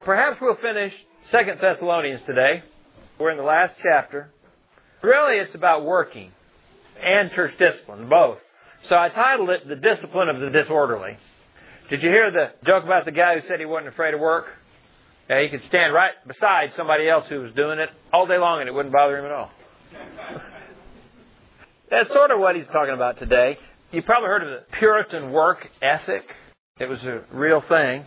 Perhaps we'll finish 2 Thessalonians today. We're in the last chapter. Really, it's about working and church discipline, both. So I titled it, The Discipline of the Disorderly. Did you hear the joke about the guy who said he wasn't afraid of work? Yeah, he could stand right beside somebody else who was doing it all day long and it wouldn't bother him at all. That's sort of what he's talking about today. You probably heard of the Puritan work ethic. It was a real thing.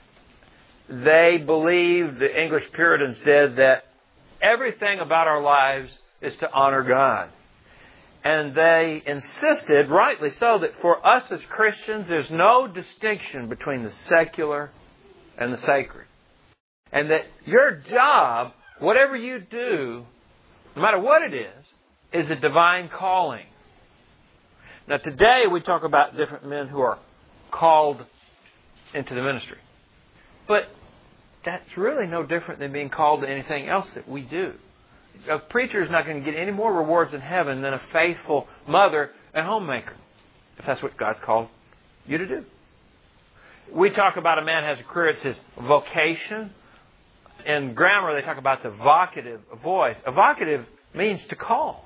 They believed, the English Puritans did, that everything about our lives is to honor God. And they insisted, rightly so, that for us as Christians, there's no distinction between the secular and the sacred. And that your job, whatever you do, no matter what it is a divine calling. Now today we talk about different men who are called into the ministry. But that's really no different than being called to anything else that we do. A preacher is not going to get any more rewards in heaven than a faithful mother and homemaker, if that's what God's called you to do. We talk about a man has a career, it's his vocation. In grammar, they talk about the vocative voice. A vocative means to call.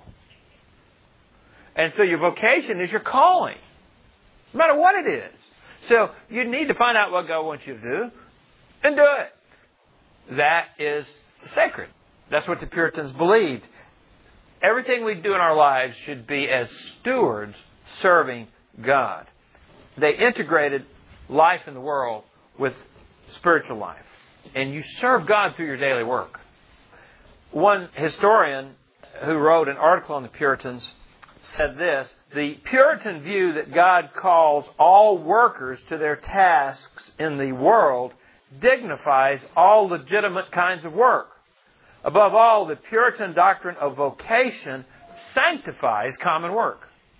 And so your vocation is your calling, no matter what it is. So you need to find out what God wants you to do and do it. That is sacred. That's what the Puritans believed. Everything we do in our lives should be as stewards serving God. They integrated life in the world with spiritual life. And you serve God through your daily work. One historian who wrote an article on the Puritans said this: the Puritan view that God calls all workers to their tasks in the world dignifies all legitimate kinds of work. Above all, the Puritan doctrine of vocation sanctifies common work.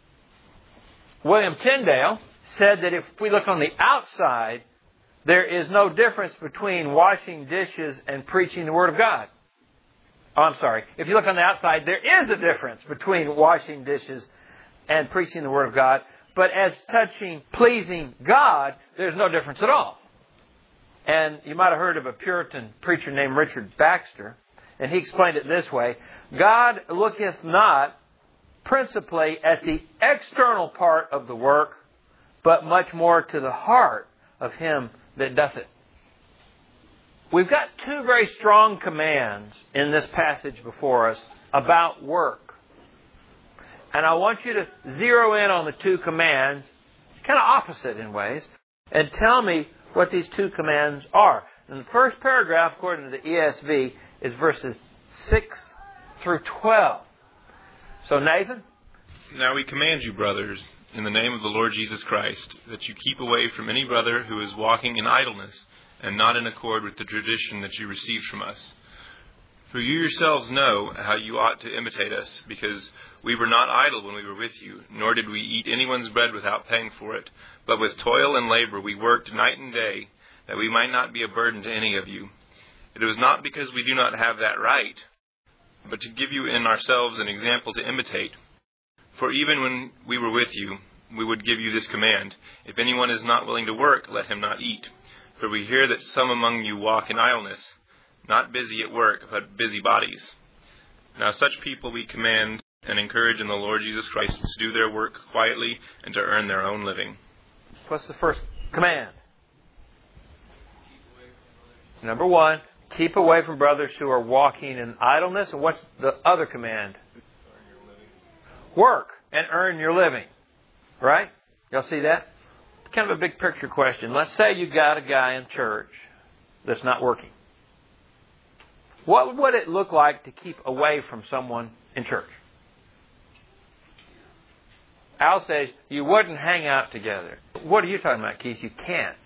William Tyndale said that if we look on the outside, there is no difference between washing dishes and preaching the Word of God. Oh, I'm sorry. If you look on the outside, there is a difference between washing dishes and preaching the Word of God. But as touching pleasing God, there's no difference at all. And you might have heard of a Puritan preacher named Richard Baxter, and he explained it this way: God looketh not principally at the external part of the work, but much more to the heart of him that doth it. We've got two very strong commands in this passage before us about work. And I want you to zero in on the two commands, kind of opposite in ways, and tell me what these two commands are. And the first paragraph, according to the ESV, is verses 6 through 12. So, Nathan? Now we command you, brothers, in the name of the Lord Jesus Christ, that you keep away from any brother who is walking in idleness and not in accord with the tradition that you received from us. For you yourselves know how you ought to imitate us, because we were not idle when we were with you, nor did we eat anyone's bread without paying for it, but with toil and labor we worked night and day, that we might not be a burden to any of you. It was not because we do not have that right, but to give you in ourselves an example to imitate. For even when we were with you, we would give you this command: if anyone is not willing to work, let him not eat. For we hear that some among you walk in idleness, not busy at work, but busybodies. Now such people we command and encourage in the Lord Jesus Christ to do their work quietly and to earn their own living. What's the first command? Number one, keep away from brothers who are walking in idleness. And what's the other command? Work and earn your living. Right? Y'all see that? Kind of a big picture question. Let's say you got a guy in church that's not working. What would it look like to keep away from someone in church? Al says you wouldn't hang out together. What are you talking about, Keith? You can't.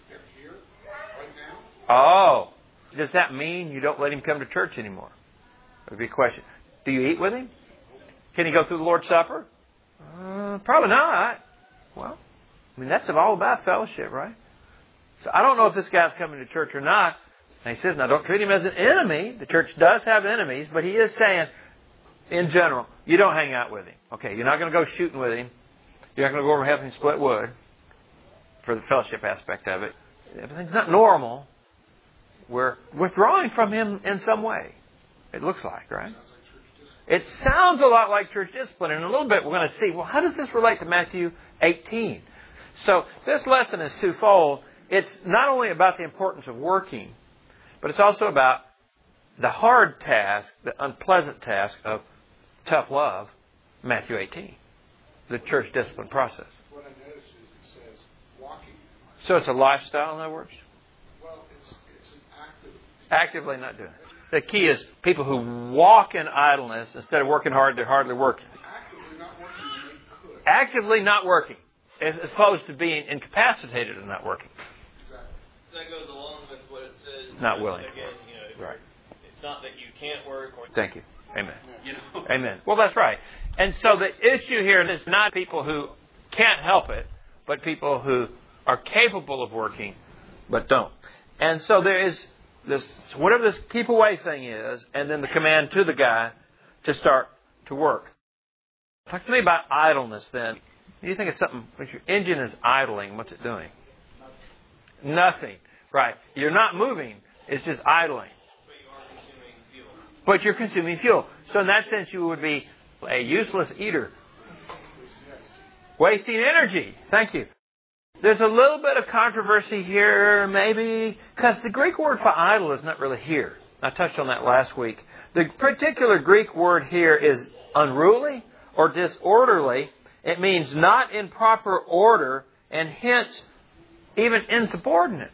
Oh. Does that mean you don't let him come to church anymore? That would be a question. Do you eat with him? Can he go through the Lord's Supper? Probably not. Well, I mean, that's all about fellowship, right? So I don't know if this guy's coming to church or not. And he says, now don't treat him as an enemy. The church does have enemies, but he is saying, in general, you don't hang out with him. Okay, you're not going to go shooting with him. You're not going to go over and help him split wood for the fellowship aspect of it. Everything's not normal. we're withdrawing from Him in some way. It looks like, right? It sounds a lot like church discipline. And in a little bit we're going to see, well, how does this relate to Matthew 18? So this lesson is twofold. It's not only about the importance of working, but it's also about the hard task, the unpleasant task of tough love, Matthew 18, the church discipline process. What I noticed is it says walking. So it's a lifestyle, in other words? Well, it's an active. Actively not doing it. The key is people who walk in idleness, instead of working hard, they're hardly working. Actively not working when they could. Actively not working, as opposed to being incapacitated and not working. Exactly. That goes along with what it says. Not willing. Again, Right. It's not that you can't work or... Thank you. Amen. You know? Amen. Well, that's right. And so the issue here is not people who can't help it, but people who are capable of working, but don't. And so there is this, whatever this keep away thing is, and then the command to the guy to start to work. Talk to me about idleness then. You think of something, if your engine is idling, what's it doing? Nothing. Right. You're not moving. It's just idling. But you are consuming fuel. But you're consuming fuel. So in that sense, you would be a useless eater. Wasting energy. Thank you. There's a little bit of controversy here, maybe, because the Greek word for idle is not really here. I touched on that last week. The particular Greek word here is unruly or disorderly. It means not in proper order and hence even insubordinate.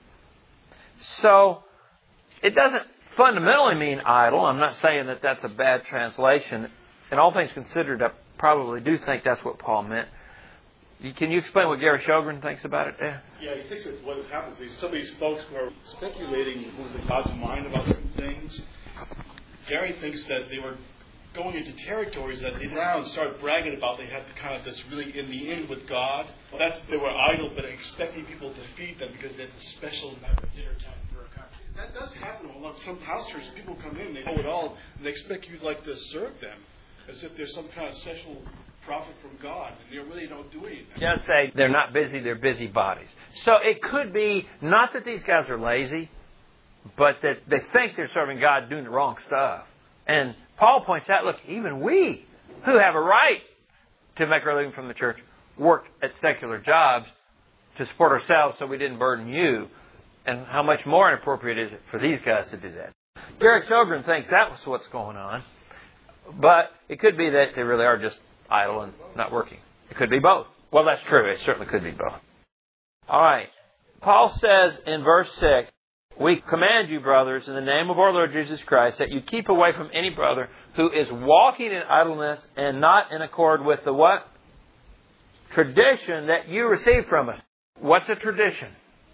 So it doesn't fundamentally mean idle. I'm not saying that that's a bad translation. And all things considered, I probably do think that's what Paul meant. Can you explain what Gary Sjogren thinks about it there? Yeah, he thinks that what happens is some of these folks who are speculating what was in God's mind about certain things. Gary thinks that they were going into territories that they now start bragging about. They had kind of this really in the end with God. They were idle, but expecting people to feed them because they had this special dinner time for a country. That does happen a lot. Some pastors, people come in, they know it all, and they expect you to serve them as if there's some kind of special prophet from God, and they really don't do anything. Just say they're not busy, they're busy bodies. So it could be not that these guys are lazy, but that they think they're serving God doing the wrong stuff. And Paul points out, look, even we, who have a right to make our living from the church, work at secular jobs to support ourselves so we didn't burden you. And how much more inappropriate is it for these guys to do that? Gary Sjogren thinks that was what's going on. But it could be that they really are just idle and not working. It could be both. Well, that's true. It certainly could be both. All right. Paul says in verse 6, we command you, brothers, in the name of our Lord Jesus Christ, that you keep away from any brother who is walking in idleness and not in accord with the what? Tradition that you received from us. What's a tradition?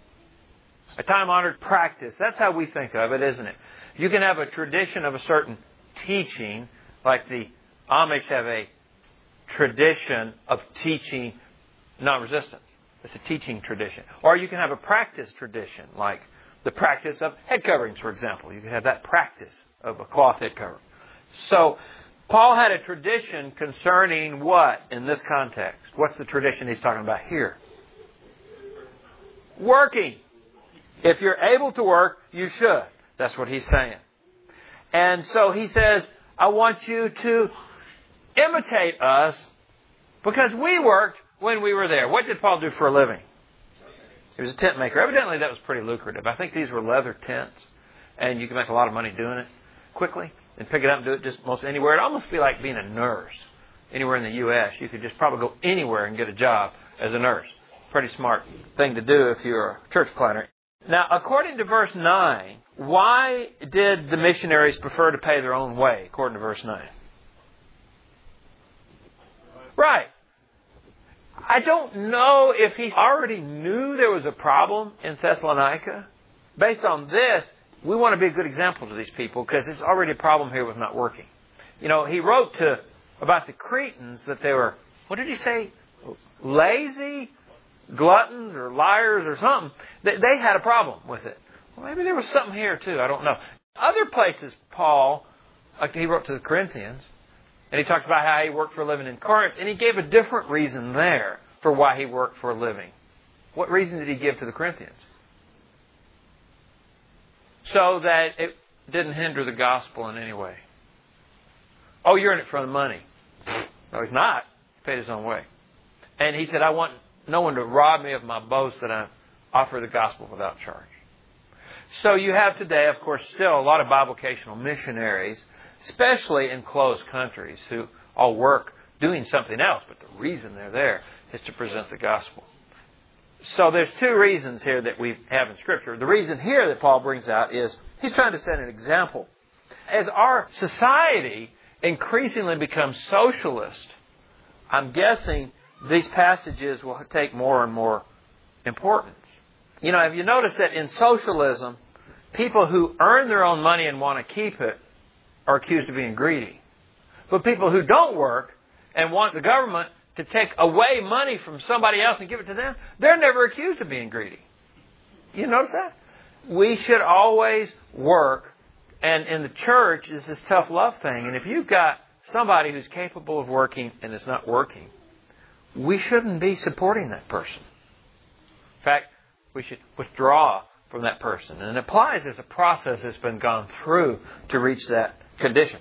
A time-honored practice. That's how we think of it, isn't it? You can have a tradition of a certain teaching, like the Amish have a tradition of teaching non-resistance. It's a teaching tradition. Or you can have a practice tradition, like the practice of head coverings, for example. You can have that practice of a cloth head covering. So, Paul had a tradition concerning what in this context? What's the tradition he's talking about here? Working. If you're able to work, you should. That's what he's saying. And so he says, I want you to imitate us because we worked when we were there. What did Paul do for a living? He was a tent maker. Evidently that was pretty lucrative. I think these were leather tents and you can make a lot of money doing it quickly and pick it up and do it just most anywhere. It'd almost be like being a nurse. Anywhere in the U.S. you could just probably go anywhere and get a job as a nurse. Pretty smart thing to do if you're a church planner. Now, according to verse 9, why did the missionaries prefer to pay their own way, according to verse 9? Right. I don't know if he already knew there was a problem in Thessalonica. Based on this, we want to be a good example to these people because it's already a problem here with not working. You know, he wrote about the Cretans that they were, what did he say? Lazy, gluttons, or liars, or something. They had a problem with it. Well, maybe there was something here too. I don't know. Other places, Paul, like he wrote to the Corinthians, and he talked about how he worked for a living in Corinth, and he gave a different reason there for why he worked for a living. What reason did he give to the Corinthians? so that it didn't hinder the gospel in any way. Oh, you're in it for the money. No, he's not. He paid his own way. And he said, I want no one to rob me of my boast that I offer the gospel without charge. So you have today, of course, still a lot of bivocational missionaries, especially in closed countries, who all work doing something else, but the reason they're there is to present the gospel. So there's two reasons here that we have in Scripture. The reason here that Paul brings out is he's trying to set an example. As our society increasingly becomes socialist, I'm guessing these passages will take more and more importance. You know, have you noticed that in socialism, people who earn their own money and want to keep it are accused of being greedy. But people who don't work and want the government to take away money from somebody else and give it to them, they're never accused of being greedy. You notice that? We should always work. And in the church, it's this tough love thing. And if you've got somebody who's capable of working and is not working, we shouldn't be supporting that person. In fact, we should withdraw from that person. And it applies as a process that's been gone through to reach that condition.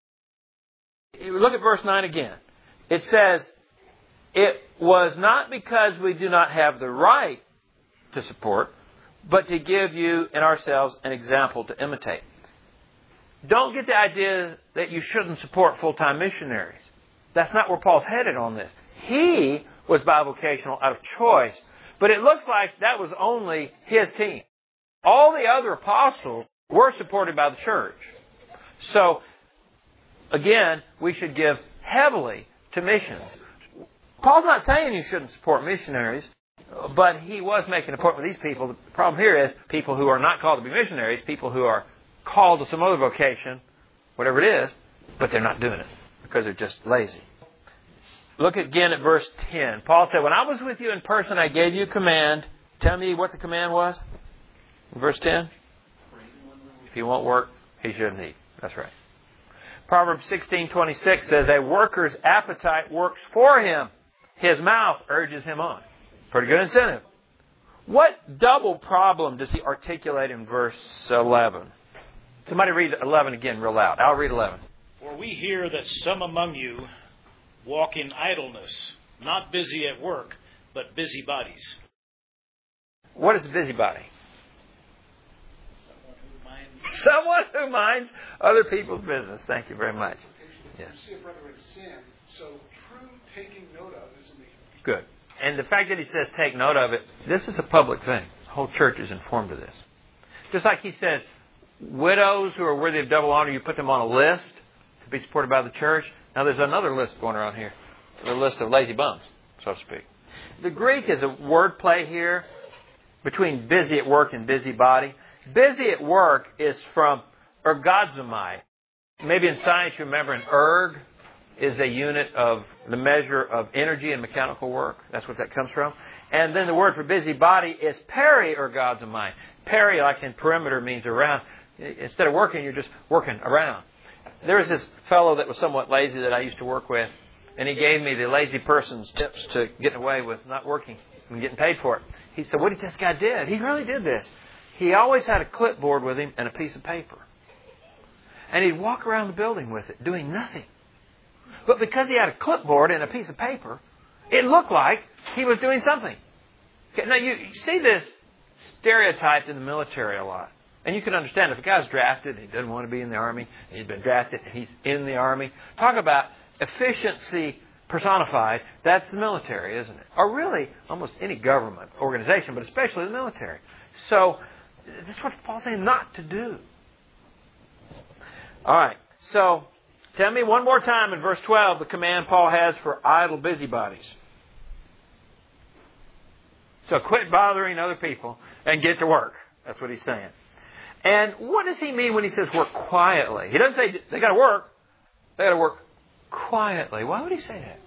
Look at verse 9 again. It says, it was not because we do not have the right to support, but to give you and ourselves an example to imitate. Don't get the idea that you shouldn't support full-time missionaries. That's not where Paul's headed on this. He was bivocational out of choice, but it looks like that was only his team. All the other apostles were supported by the church. So, again, we should give heavily to missions. Paul's not saying you shouldn't support missionaries, but he was making a point with these people. The problem here is people who are not called to be missionaries, people who are called to some other vocation, whatever it is, but they're not doing it because they're just lazy. Look again at verse 10. Paul said, when I was with you in person, I gave you a command. Tell me what the command was. Verse 10. If he won't work, he shouldn't eat. That's right. Proverbs 16:26 says, a worker's appetite works for him. His mouth urges him on. Pretty good incentive. What double problem does he articulate in verse 11? Somebody read 11 again real loud. I'll read 11. For we hear that some among you walk in idleness, not busy at work, but busybodies. What is a busybody? Someone Someone who minds other people's business. Thank you very much. Yes. You see a brother in sin, so true taking note of is in the... Good. And the fact that he says take note of it, this is a public thing. The whole church is informed of this. Just like he says, widows who are worthy of double honor, you put them on a list to be supported by the church. Now there's another list going around here. The list of lazy bums, so to speak. The Greek is a word play here between busy at work and busybody. Busy at work is from ergozomai. Maybe in science you remember an erg is a unit of the measure of energy in mechanical work. That's what that comes from. And then the word for busybody is peri-ergozomai. Peri, like in perimeter, means around. Instead of working, you're just working around. There was this fellow that was somewhat lazy that I used to work with, and he gave me the lazy person's tips to getting away with not working and getting paid for it. He said, what did this guy did? He really did this. He always had a clipboard with him and a piece of paper. And he'd walk around the building with it, doing nothing. But because he had a clipboard and a piece of paper, it looked like he was doing something. Okay, now, you see this stereotyped in the military a lot. And you can understand if a guy's drafted and he doesn't want to be in the Army, and he's been drafted and he's in the Army. Talk about efficiency personified. That's the military, isn't it? Or really, almost any government organization, but especially the military. So, this is what Paul's saying not to do. All right. So, tell me one more time in verse 12 the command Paul has for idle busybodies. So, quit bothering other people and get to work. That's what he's saying. And what does he mean when he says work quietly? He doesn't say they got to work. They got to work quietly. Why would he say that?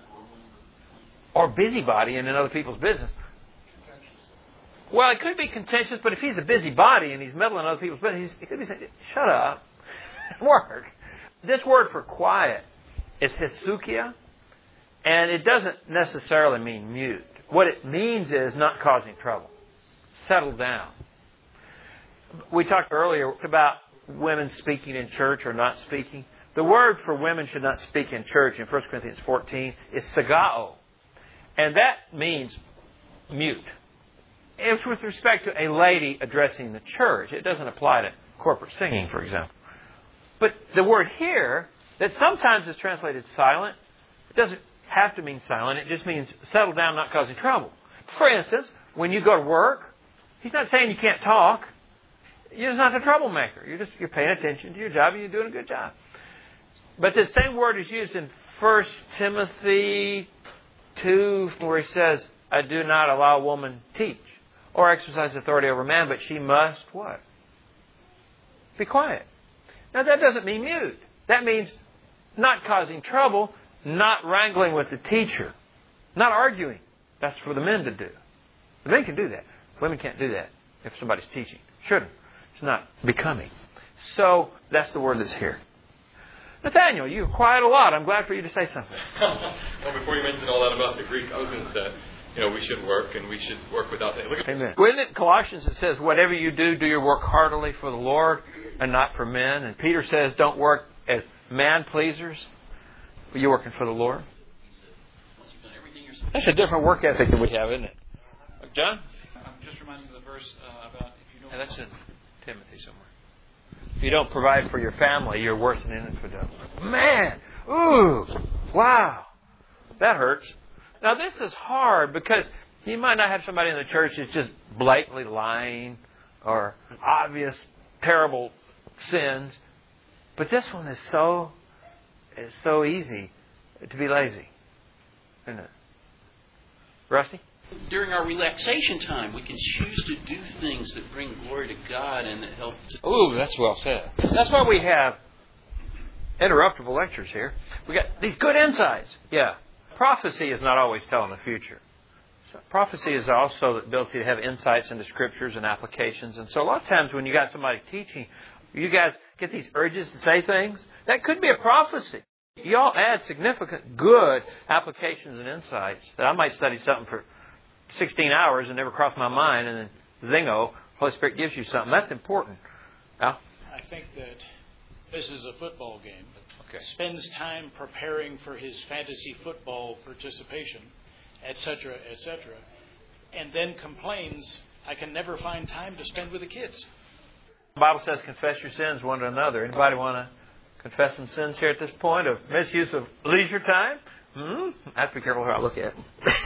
Or busybody and in other people's business. Well, it could be contentious, but if he's a busybody and he's meddling in other people's business, he could be saying, shut up, work. This word for quiet is hysukia, and it doesn't necessarily mean mute. What it means is not causing trouble. Settle down. We talked earlier about women speaking in church or not speaking. The word for women should not speak in church in 1 Corinthians 14 is sagao. And that means mute. It's with respect to a lady addressing the church. It doesn't apply to corporate singing, for example. But the word here, that sometimes is translated silent, it doesn't have to mean silent. It just means settle down, not causing trouble. For instance, when you go to work, he's not saying you can't talk. You're just not a troublemaker. You're paying attention to your job and you're doing a good job. But the same word is used in 1 Timothy 2, where he says, I do not allow a woman to teach or exercise authority over man, but she must what? Be quiet. Now that doesn't mean mute. That means not causing trouble, not wrangling with the teacher, not arguing. That's for the men to do. The men can do that. Women can't do that if somebody's teaching. Shouldn't. It's not becoming. So that's the word that's here. Nathaniel, you're quiet a lot. I'm glad for you to say something. Well, before you mentioned all that about the Greek, I was going to say, we should work and we should work without that. Amen. Isn't it Colossians that says, whatever you do, do your work heartily for the Lord and not for men? And Peter says, don't work as man-pleasers, but you're working for the Lord. That's a different work ethic that we have, isn't it? John? I'm just reminded of the verse about if you don't... Yeah, that's in Timothy somewhere. If you don't provide for your family, you're worse than an infidel. Man! Ooh! Wow! That hurts. Now, this is hard because you might not have somebody in the church who's just blatantly lying or obvious, terrible sins. But this one is so easy to be lazy. Isn't it? Rusty? During our relaxation time, we can choose to do things that bring glory to God and that help to... Ooh, that's well said. That's why we have interruptible lectures here. We got these good insights. Yeah. Prophecy is not always telling the future. So prophecy is also the ability to have insights into scriptures and applications. And so a lot of times when you got somebody teaching, you guys get these urges to say things. That could be a prophecy. You all add significant good applications and insights that I might study something for 16 hours and never cross my mind, and then zingo, Holy Spirit gives you something. That's important. Al? I think that this is a football game. Okay. Spends time preparing for his fantasy football participation, etc., and then complains, I can never find time to spend with the kids. The Bible says confess your sins one to another. Anybody want to confess some sins here at this point of misuse of leisure time? I have to be careful how I look at it.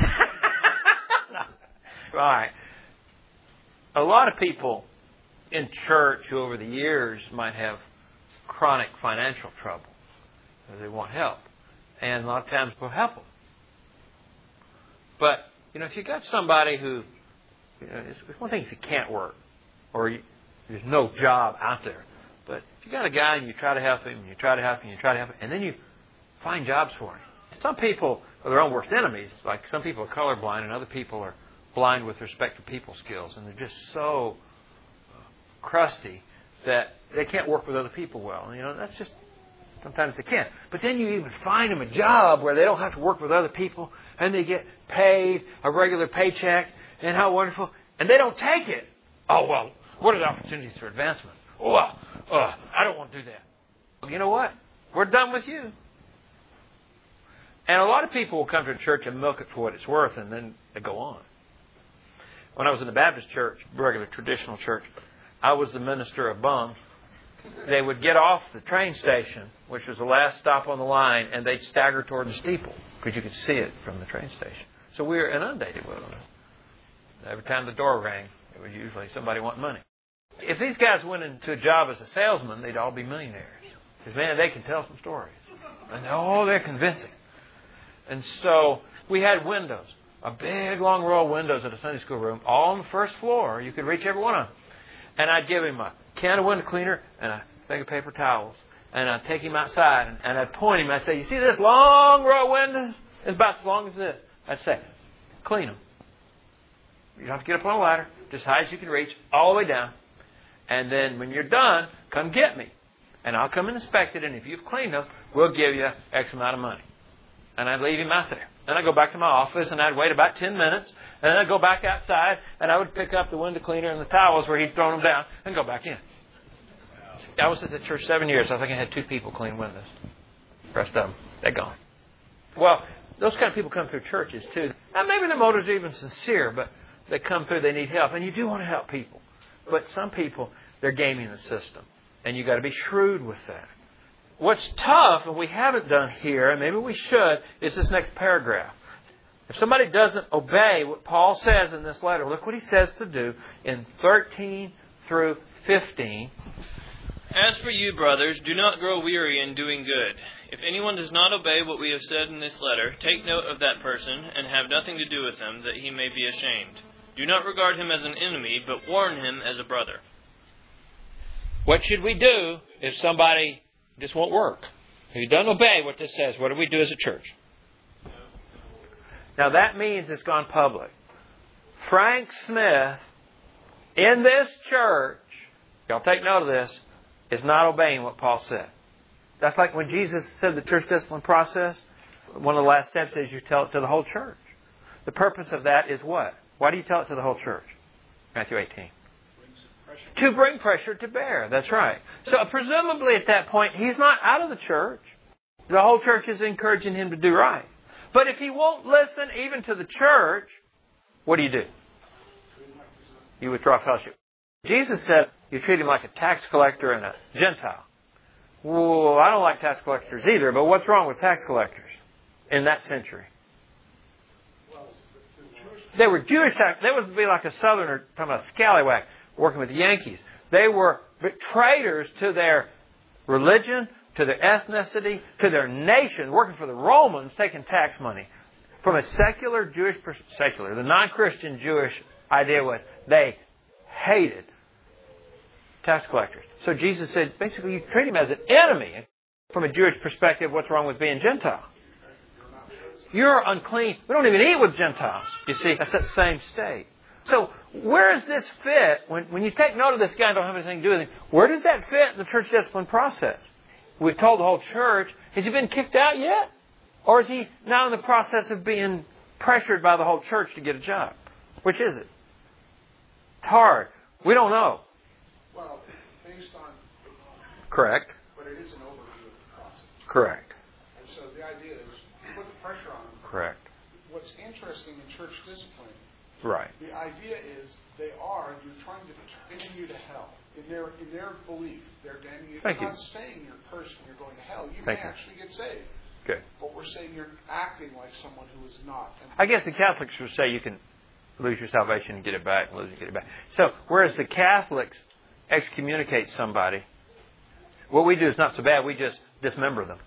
Right. A lot of people in church who over the years might have chronic financial trouble. They want help. And a lot of times we'll help them. But, if you got somebody who, it's one thing if you can't work or there's no job out there. But if you got a guy and you try to help him, and you try to help him, and you try to help him, and then you find jobs for him. Some people are their own worst enemies. Like some people are colorblind and other people are blind with respect to people skills. And they're just so crusty that they can't work with other people well. That's just, sometimes they can't. But then you even find them a job where they don't have to work with other people and they get paid a regular paycheck and how wonderful. And they don't take it. Oh, well, what are the opportunities for advancement? I don't want to do that. You know what? We're done with you. And a lot of people will come to church and milk it for what it's worth, and then they go on. When I was in the Baptist church, regular traditional church, I was the minister of bums. They would get off the train station, which was the last stop on the line, and they'd stagger toward the steeple because you could see it from the train station. So we were inundated with them. Every time the door rang, it was usually somebody wanting money. If these guys went into a job as a salesman, they'd all be millionaires. Because, man, they can tell some stories. And, they're convincing. And so we had windows, a big, long row of windows at a Sunday school room, all on the first floor. You could reach every one of them. And I'd give him a can of window cleaner and a thing of paper towels. And I'd take him outside and I'd point him. I'd say, you see this long row of windows? It's about as long as this. I'd say, clean them. You don't have to get up on a ladder. Just as high as you can reach, all the way down. And then when you're done, come get me. And I'll come and inspect it. And if you've cleaned them, we'll give you X amount of money. And I'd leave him out there. and I'd go back to my office, and I'd wait about 10 minutes, and then I'd go back outside, and I would pick up the window cleaner and the towels where he'd thrown them down, and go back in. I was at the church 7 years. I think I had 2 people clean windows. The rest of them, they're gone. Well, those kind of people come through churches, too. Now, maybe their motives are even sincere, but they come through, they need help, and you do want to help people. But some people, they're gaming the system, and you've got to be shrewd with that. What's tough, and we haven't done here, and maybe we should, is this next paragraph. If somebody doesn't obey what Paul says in this letter, look what he says to do in 13 through 15. As for you, brothers, do not grow weary in doing good. If anyone does not obey what we have said in this letter, take note of that person and have nothing to do with him, that he may be ashamed. Do not regard him as an enemy, but warn him as a brother. What should we do if somebody just won't work? If he doesn't obey what this says, what do we do as a church? Now that means it's gone public. Frank Smith, in this church, y'all take note of this, is not obeying what Paul said. That's like when Jesus said the church discipline process, one of the last steps is you tell it to the whole church. The purpose of that is what? Why do you tell it to the whole church? Matthew 18. To bring pressure to bear. That's right. So presumably at that point, he's not out of the church. The whole church is encouraging him to do right. But if he won't listen even to the church, what do? You withdraw fellowship. Jesus said you treat him like a tax collector and a Gentile. Well, I don't like tax collectors either, but what's wrong with tax collectors in that century? They were Jewish tax. They would be like a southerner, talking about a scallywag, working with the Yankees. They were traitors to their religion, to their ethnicity, to their nation, working for the Romans, taking tax money. From a secular Jewish, the non-Christian Jewish idea was they hated tax collectors. So Jesus said, basically, you treat him as an enemy. From a Jewish perspective, what's wrong with being Gentile? You're unclean. We don't even eat with Gentiles. You see, that's that same state. So where does this fit? When you take note of this guy and don't have anything to do with him, where does that fit in the church discipline process? We've told the whole church, has he been kicked out yet? Or is he now in the process of being pressured by the whole church to get a job? Which is it? It's hard. We don't know. Well, based on... Correct. But it is an overview of the process. Correct. And so the idea is put the pressure on them. Correct. What's interesting in church discipline, right. The idea is you're trying to damn you to hell. In their belief, they're damning you. They're not saying you're cursed and you're going to hell. You may actually get saved. Good. But we're saying you're acting like someone who is not. And I guess the Catholics would say you can lose your salvation and get it back, and lose it and get it back. So, whereas the Catholics excommunicate somebody, what we do is not so bad. We just dismember them.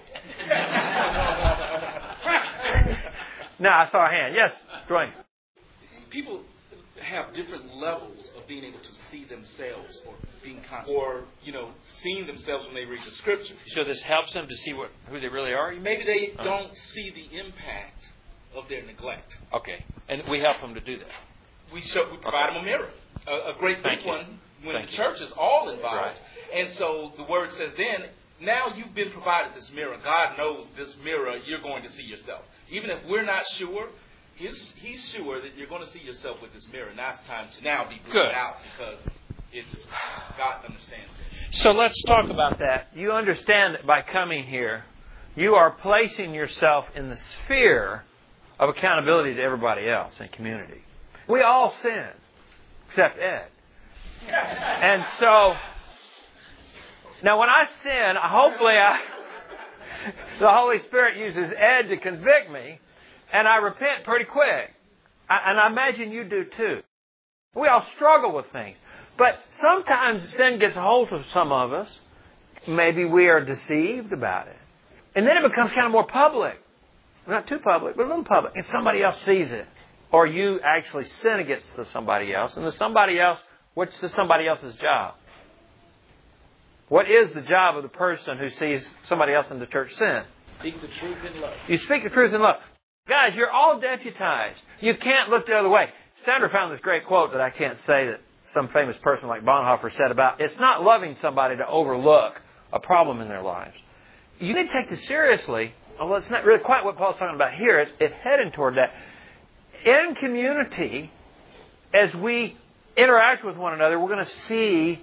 Now, I saw a hand. Yes, Dwayne. People have different levels of being able to see themselves or being conscious or, seeing themselves when they read the Scripture. So this helps them to see who they really are? Maybe they don't see the impact of their neglect. Okay. And we help them to do that. We provide them a mirror. A great big one when the church is all involved. Right. And so the Word says then, now you've been provided this mirror. God knows this mirror, you're going to see yourself. Even if we're not sure, He's sure that you're going to see yourself with this mirror. Now it's time to be brought out because God understands it. So let's talk about that. You understand that by coming here, you are placing yourself in the sphere of accountability to everybody else in community. We all sin, except Ed. And so, now when I sin, hopefully the Holy Spirit uses Ed to convict me, and I repent pretty quick. And I imagine you do too. We all struggle with things. But sometimes sin gets a hold of some of us. Maybe we are deceived about it. And then it becomes kind of more public. Not too public, but a little public. And somebody else sees it. Or you actually sin against somebody else. And the somebody else, what's the somebody else's job? What is the job of the person who sees somebody else in the church sin? Speak the truth in love. You speak the truth in love. Guys, you're all deputized. You can't look the other way. Sandra found this great quote that I can't say that some famous person like Bonhoeffer said about, it's not loving somebody to overlook a problem in their lives. You need to take this seriously, well, it's not really quite what Paul's talking about here. It's heading toward that. In community, as we interact with one another, we're going to see,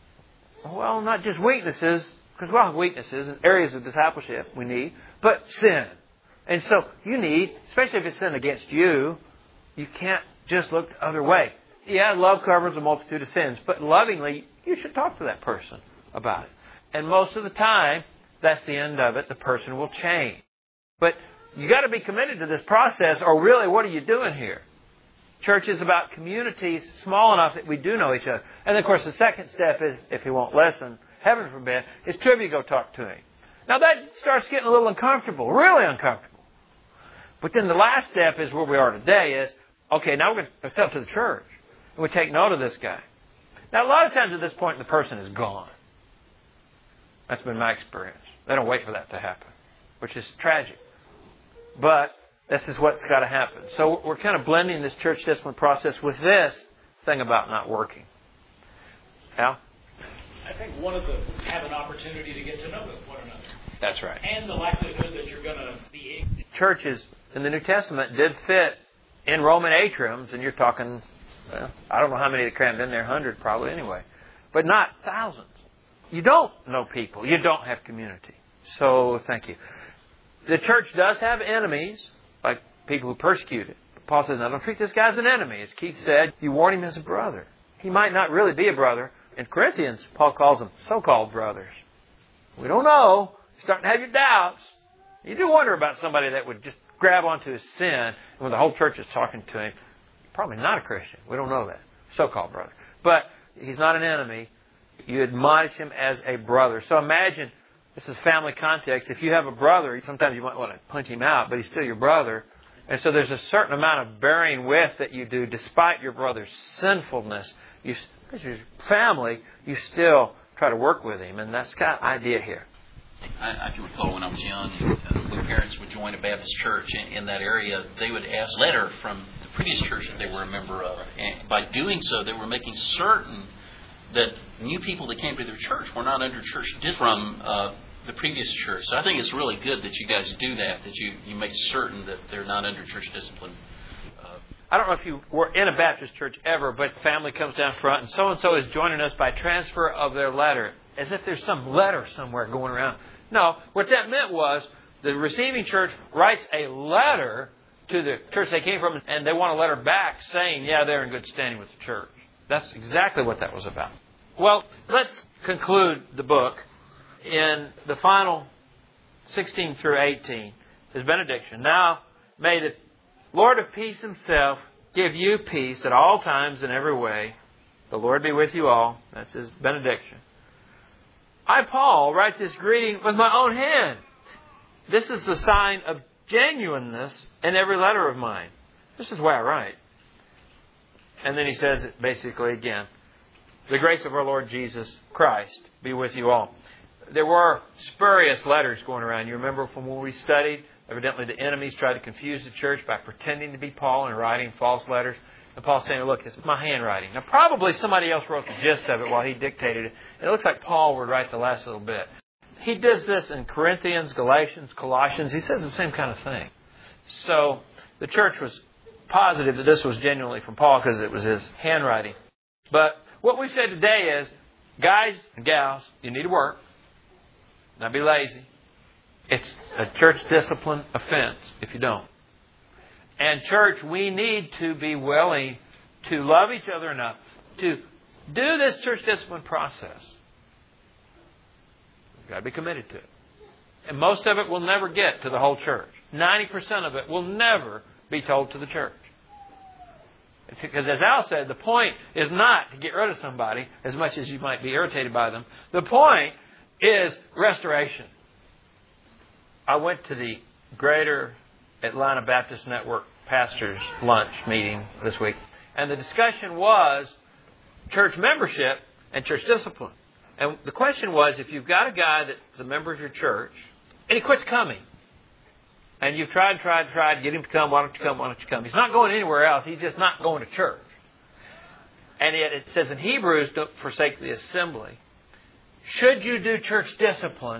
well, not just weaknesses, because we all have weaknesses and areas of discipleship we need, but sin. And so you need, especially if it's sin against you, you can't just look the other way. Yeah, love covers a multitude of sins, but lovingly, you should talk to that person about it. And most of the time, that's the end of it. The person will change. But you got to be committed to this process, or really, what are you doing here? Church is about communities small enough that we do know each other. And of course, the second step is, if he won't listen, heaven forbid, is two of you go talk to him. Now that starts getting a little uncomfortable, really uncomfortable. But then the last step is where we are today is, okay, now we're going to step to the church. And we take note of this guy. Now a lot of times at this point, the person is gone. That's been my experience. They don't wait for that to happen, which is tragic. But this is what's got to happen. So we're kind of blending this church discipline process with this thing about not working. Al? I think one of them have an opportunity to get to know one another. That's right. And the likelihood that you're going to be... Churches in the New Testament did fit in Roman atriums, and you're talking, well, I don't know how many they crammed in there, 100 probably anyway, but not thousands. You don't know people. You don't have community. So, thank you. The church does have enemies, like people who persecute it. Paul says, now don't treat this guy as an enemy. As Keith said, you warn him as a brother. He might not really be a brother. In Corinthians, Paul calls them so-called brothers. We don't know. You're starting to have your doubts. You do wonder about somebody that would just grab onto his sin, and when the whole church is talking to him, probably not a Christian. We don't know that. So-called brother. But he's not an enemy. You admonish him as a brother. So imagine, this is family context. If you have a brother, sometimes you might want to punch him out, but he's still your brother. And so there's a certain amount of bearing with that you do despite your brother's sinfulness. Because you're family, you still try to work with him. And that's kind of the idea here. I can recall when I was young, when parents would join a Baptist church in that area, they would ask a letter from the previous church that they were a member of. And by doing so, they were making certain that new people that came to their church were not under church discipline from the previous church. So I think it's really good that you guys do that you make certain that they're not under church discipline. I don't know if you were in a Baptist church ever, but family comes down front and so is joining us by transfer of their letter, as if there's some letter somewhere going around. No, what that meant was the receiving church writes a letter to the church they came from, and they want a letter back saying, yeah, they're in good standing with the church. That's exactly what that was about. Well, let's conclude the book in the final 16 through 18, his benediction. Now, may the Lord of peace himself give you peace at all times and every way. The Lord be with you all. That's his benediction. I, Paul, write this greeting with my own hand. This is the sign of genuineness in every letter of mine. This is why I write. And then he says it basically again. The grace of our Lord Jesus Christ be with you all. There were spurious letters going around. You remember from when we studied? Evidently the enemies tried to confuse the church by pretending to be Paul and writing false letters. And Paul's saying, look, it's my handwriting. Now probably somebody else wrote the gist of it while he dictated it. And it looks like Paul would write the last little bit. He does this in Corinthians, Galatians, Colossians. He says the same kind of thing. So the church was positive that this was genuinely from Paul because it was his handwriting. But what we've said today is, guys and gals, you need to work. Not be lazy. It's a church discipline offense if you don't. And church, we need to be willing to love each other enough to do this church discipline process. We've got to be committed to it. And most of it will never get to the whole church. 90% of it will never be told to the church. Because as Al said, the point is not to get rid of somebody as much as you might be irritated by them. The point is restoration. I went to the Greater Atlanta Baptist Network Pastors Lunch meeting this week. And the discussion was church membership and church discipline. And the question was, if you've got a guy that's a member of your church and he quits coming, and you've tried to get him to come, why don't you come? He's not going anywhere else. He's just not going to church. And yet it says in Hebrews, don't forsake the assembly. Should you do church discipline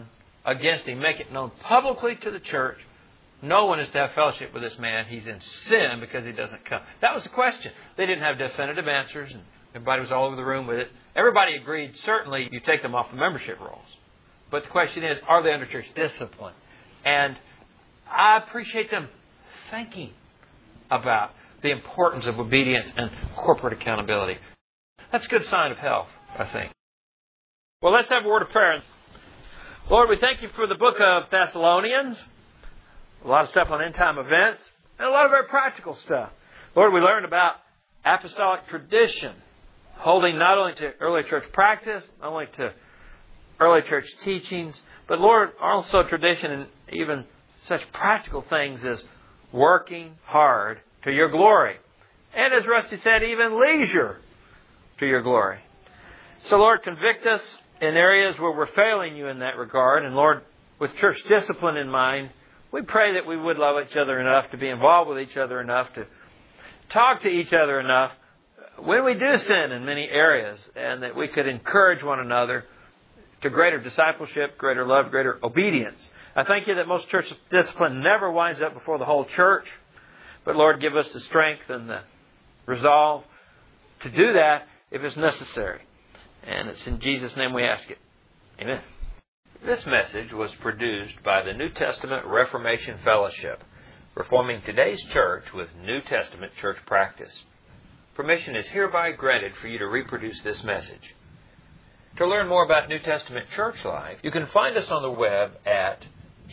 against him. Make it known publicly to the church. No one is to have fellowship with this man. He's in sin because he doesn't come. That was the question. They didn't have definitive answers, and everybody was all over the room with it. Everybody agreed, certainly, you take them off the membership rolls. But the question is, are they under church discipline? And I appreciate them thinking about the importance of obedience and corporate accountability. That's a good sign of health, I think. Well, let's have a word of prayer. Lord, we thank you for the book of Thessalonians. A lot of stuff on end-time events, and a lot of very practical stuff. Lord, we learned about apostolic tradition, holding not only to early church practice, not only to early church teachings, but Lord, also tradition in even such practical things as working hard to your glory. And as Rusty said, even leisure to your glory. So Lord, convict us in areas where we're failing you in that regard. And Lord, with church discipline in mind, we pray that we would love each other enough to be involved with each other enough to talk to each other enough when we do sin in many areas, and that we could encourage one another to greater discipleship, greater love, greater obedience. I thank you that most church discipline never winds up before the whole church, but Lord, give us the strength and the resolve to do that if it's necessary. And it's in Jesus' name we ask it. Amen. This message was produced by the New Testament Reformation Fellowship, reforming today's church with New Testament church practice. Permission is hereby granted for you to reproduce this message. To learn more about New Testament church life, you can find us on the web at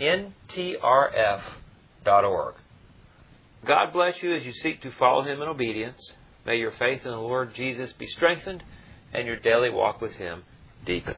ntrf.org. God bless you as you seek to follow Him in obedience. May your faith in the Lord Jesus be strengthened and your daily walk with Him deepen.